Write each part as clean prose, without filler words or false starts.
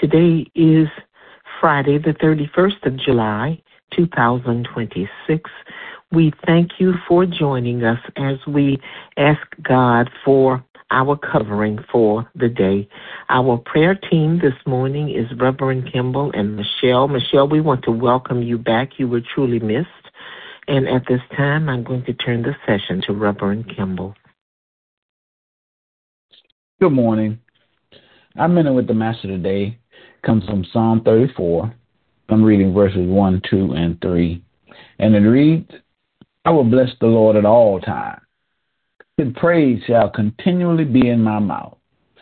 Today is Friday, the 31st of July, 2026. We thank you for joining us as we ask God for our covering for the day. Our prayer team this morning is Reverend Kimball and Michelle. Michelle, we want to welcome you back. You were truly missed. And at this time, I'm going to turn the session to Reverend Kimball. Good morning. Our minute with the Master today comes from Psalm 34. I'm reading verses 1, 2, and 3. And it reads, I will bless the Lord at all times. His praise shall continually be in my mouth.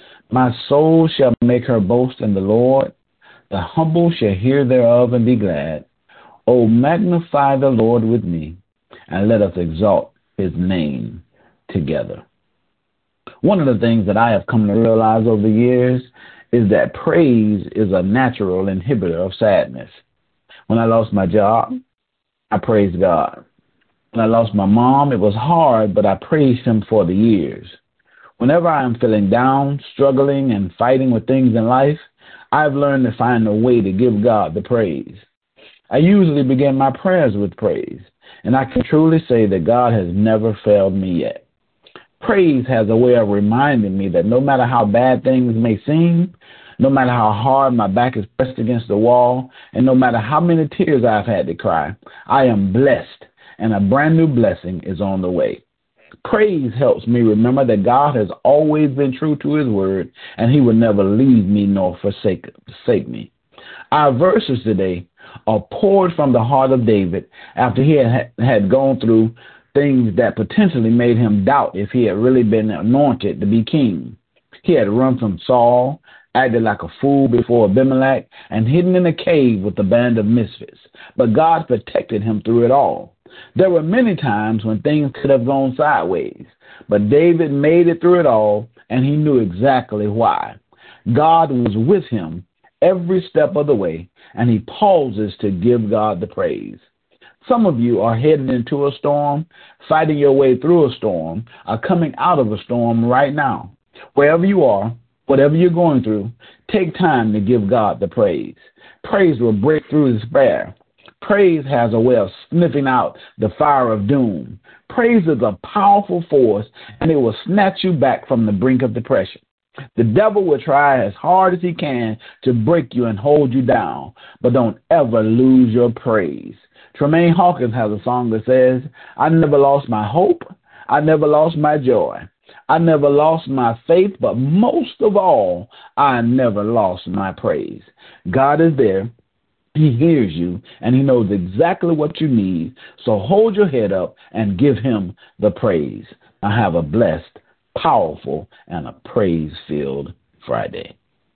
My soul shall make her boast in the Lord. The humble shall hear thereof and be glad. O magnify the Lord with me, and let us exalt his name together. One of the things that I have come to realize over the years is that praise is a natural inhibitor of sadness. When I lost my job, I praised God. When I lost my mom, it was hard, but I praised him for the years. Whenever I am feeling down, struggling, and fighting with things in life, I've learned to find a way to give God the praise. I usually begin my prayers with praise, and I can truly say that God has never failed me yet. Praise has a way of reminding me that no matter how bad things may seem, no matter how hard my back is pressed against the wall, and no matter how many tears I've had to cry, I am blessed, and a brand new blessing is on the way. Praise helps me remember that God has always been true to his word, and he will never leave me nor forsake me. Our verses today are poured from the heart of David after he had gone through things that potentially made him doubt if he had really been anointed to be king. He had run from Saul, acted like a fool before Abimelech, and hidden in a cave with a band of misfits. But God protected him through it all. There were many times when things could have gone sideways, but David made it through it all, and he knew exactly why. God was with him every step of the way, and he pauses to give God the praise. Some of you are heading into a storm, fighting your way through a storm, are coming out of a storm right now. Wherever you are, whatever you're going through, take time to give God the praise. Praise will break through despair. Praise has a way of sniffing out the fire of doom. Praise is a powerful force, and it will snatch you back from the brink of depression. The devil will try as hard as he can to break you and hold you down, but don't ever lose your praise. Tremaine Hawkins has a song that says, I never lost my hope, I never lost my joy, I never lost my faith, but most of all, I never lost my praise. God is there. He hears you, and he knows exactly what you need. So hold your head up and give him the praise. Now have a blessed, powerful, and a praise-filled Friday.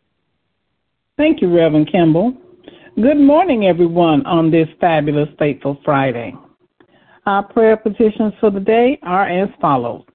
Thank you, Reverend Kimball. Good morning, everyone, on this fabulous, faithful Friday. Our prayer petitions for the day are as follows.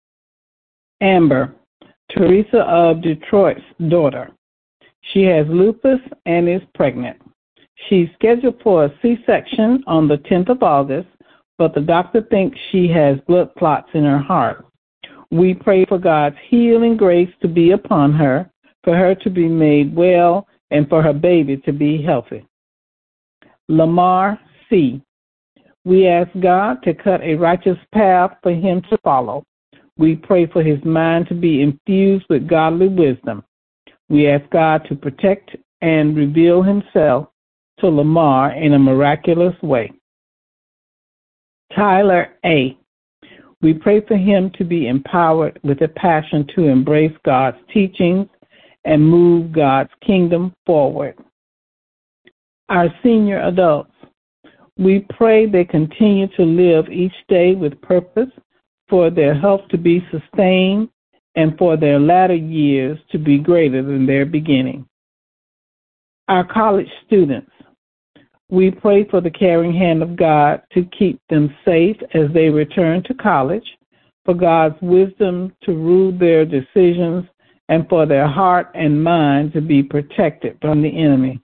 Amber, Teresa of Detroit's daughter. She has lupus and is pregnant. She's scheduled for a C-section on the 10th of August, but the doctor thinks she has blood clots in her heart. We pray for God's healing grace to be upon her, for her to be made well, and for her baby to be healthy. Lamar C. We ask God to cut a righteous path for him to follow. We pray for his mind to be infused with godly wisdom. We ask God to protect and reveal himself to Lamar in a miraculous way. Tyler A. We pray for him to be empowered with a passion to embrace God's teachings and move God's kingdom forward. Our senior adults, we pray they continue to live each day with purpose, for their health to be sustained, and for their latter years to be greater than their beginning. Our college students, we pray for the caring hand of God to keep them safe as they return to college, for God's wisdom to rule their decisions, and for their heart and mind to be protected from the enemy.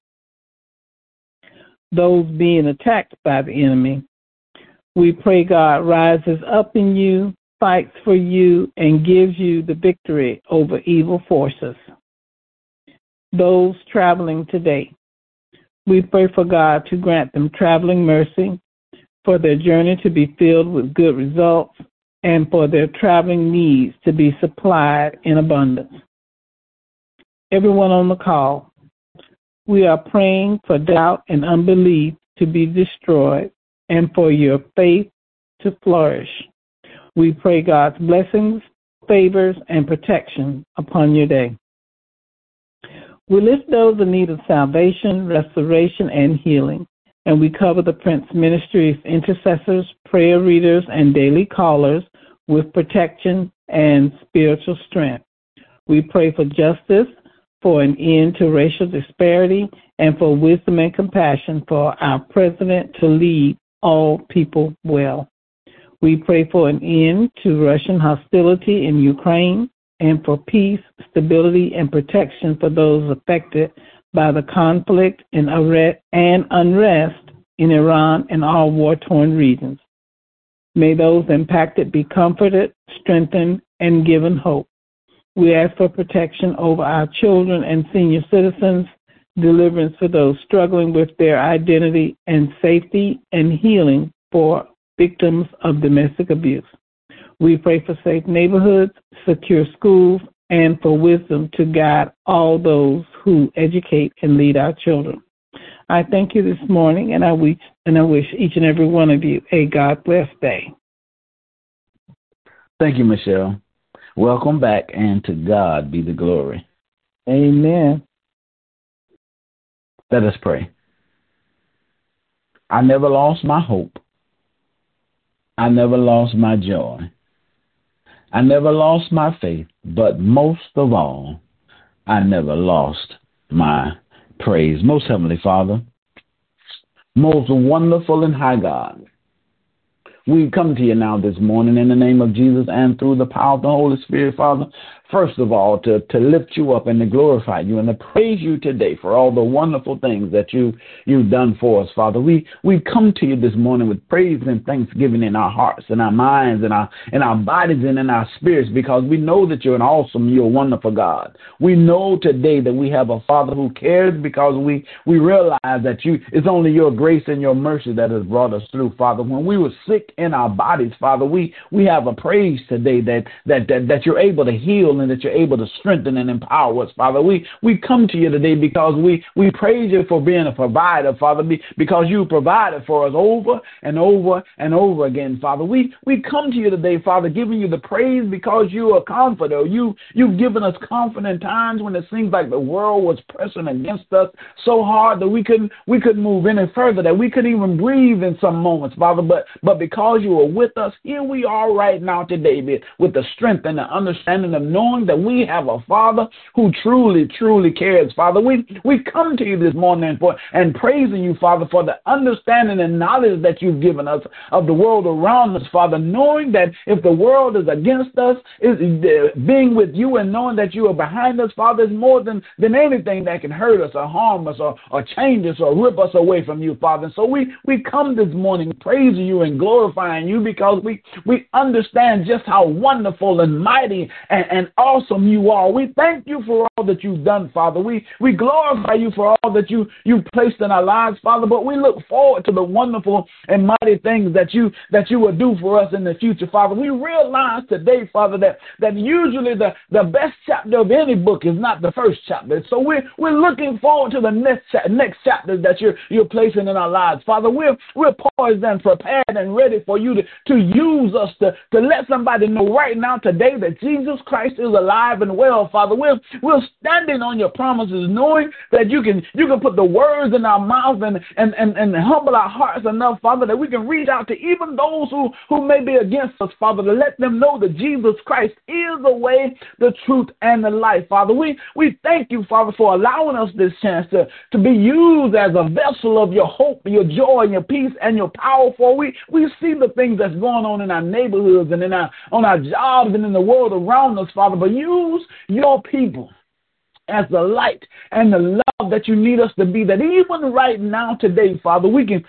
Those being attacked by the enemy, we pray God rises up in you, fights for you, and gives you the victory over evil forces. those traveling today. We pray for God to grant them traveling mercy, for their journey to be filled with good results, and for their traveling needs to be supplied in abundance. Everyone on the call, we are praying for doubt and unbelief to be destroyed and for your faith to flourish. We pray God's blessings, favors, and protection upon your day. We lift those in need of salvation, restoration, and healing, and we cover the Prince Ministries intercessors, prayer readers, and daily callers with protection and spiritual strength. We pray for justice, for an end to racial disparity, and for wisdom and compassion for our president to lead all people well. We pray for an end to Russian hostility in Ukraine and for peace, stability, and protection for those affected by the conflict and unrest in Iran and all war-torn regions. May those impacted be comforted, strengthened, and given hope. We ask for protection over our children and senior citizens, deliverance for those struggling with their identity, and safety and healing for victims of domestic abuse. We pray for safe neighborhoods, secure schools, and for wisdom to guide all those who educate and lead our children. I thank you this morning, and I wish each and every one of you a God-blessed day. Thank you, Michelle. Welcome back, and to God be the glory. Amen. Let us pray. I never lost my hope. I never lost my joy. I never lost my faith, but most of all, I never lost my praise. Most Heavenly Father, most wonderful and high God, we come to you now this morning in the name of Jesus and through the power of the Holy Spirit, Father. First of all, to lift you up and to glorify you and to praise you today for all the wonderful things that you've done for us, Father. We come to you this morning with praise and thanksgiving in our hearts and our minds and our bodies and in our spirits, because we know that you're you're a wonderful God. We know today that we have a Father who cares, because we realize that it's only your grace and your mercy that has brought us through, Father. When we were sick in our bodies, Father, we have a praise today that you're able to heal and that you're able to strengthen and empower us, Father. We come to you today because we praise you for being a provider, Father, because you provided for us over and over and over again, Father. We come to you today, Father, giving you the praise because you are a comforter. You've given us confident times when it seems like the world was pressing against us so hard that we couldn't move any further, that we couldn't even breathe in some moments, Father. But because you are with us, here we are right now today, with the strength and the understanding of knowing that we have a Father who truly, truly cares, Father. We come to you this morning and praising you, Father, for the understanding and knowledge that you've given us of the world around us, Father, knowing that if the world is against us, being with you and knowing that you are behind us, Father, is more than anything that can hurt us or harm us or change us or rip us away from you, Father. And so we come this morning praising you and glorifying you because we understand just how wonderful and mighty and awesome you are. We thank you for all that you've done, Father. We glorify you for all that you've placed in our lives, Father, but we look forward to the wonderful and mighty things that you will do for us in the future, Father. We realize today, Father, that usually the best chapter of any book is not the first chapter. So we're looking forward to the next chapter that you're placing in our lives, Father. We're poised and prepared and ready for you to use us to let somebody know right now today that Jesus Christ is alive and well, Father. We're standing on your promises, knowing that you can put the words in our mouth and humble our hearts enough, Father, that we can reach out to even those who may be against us, Father, to let them know that Jesus Christ is the way, the truth, and the life, Father. We thank you, Father, for allowing us this chance to be used as a vessel of your hope, your joy, and your peace, and your power. For we see the things that's going on in our neighborhoods and on our jobs and in the world around us, Father, but use your people as the light and the love that you need us to be, that even right now today, Father, we can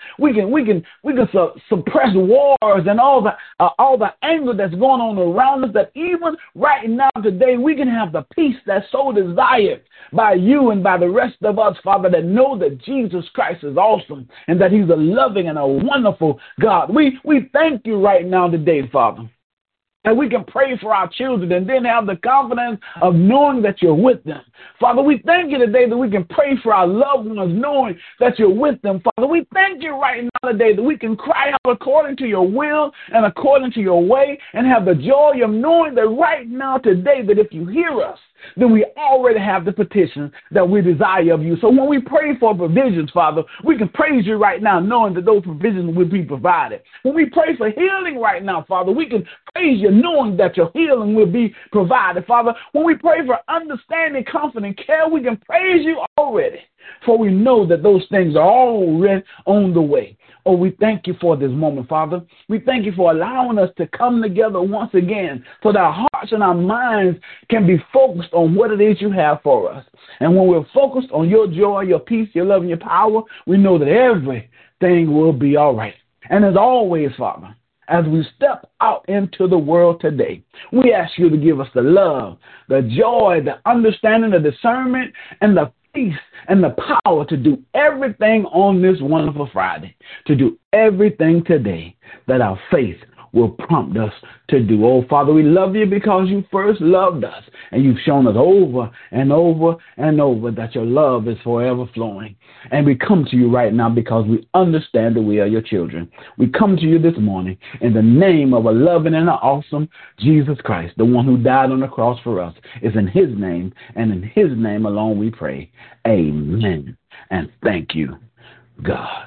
suppress wars and all the anger that's going on around us, that even right now today we can have the peace that's so desired by you and by the rest of us, Father, that know that Jesus Christ is awesome and that he's a loving and a wonderful God. We thank you right now today, Father, and we can pray for our children and then have the confidence of knowing that you're with them. Father, we thank you today that we can pray for our loved ones knowing that you're with them. Father, we thank you right now today that we can cry out according to your will and according to your way and have the joy of knowing that right now today that if you hear us, then we already have the petition that we desire of you. So when we pray for provisions, Father, we can praise you right now knowing that those provisions will be provided. When we pray for healing right now, Father, we can praise you knowing that your healing will be provided. Father, when we pray for understanding, comfort, and care, we can praise you already, for we know that those things are already on the way. Oh, we thank you for this moment, Father. We thank you for allowing us to come together once again so that our hearts and our minds can be focused on what it is you have for us. And when we're focused on your joy, your peace, your love, and your power, we know that everything will be all right. And as always, Father, as we step out into the world today, we ask you to give us the love, the joy, the understanding, the discernment, and the peace and the power to do everything on this wonderful Friday, to do everything today that our faith will prompt us to do. Oh, Father, we love you because you first loved us, and you've shown us over and over and over that your love is forever flowing. And we come to you right now because we understand that we are your children. We come to you this morning in the name of a loving and an awesome Jesus Christ, the one who died on the cross for us. It's in his name, and in his name alone we pray. Amen. And thank you, God.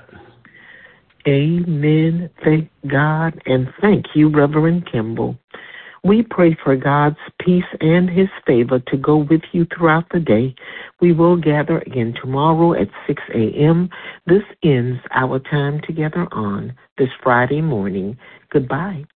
Amen. Thank God, and thank you, Reverend Kimball. We pray for God's peace and his favor to go with you throughout the day. We will gather again tomorrow at 6 a.m. This ends our time together on this Friday morning. Goodbye.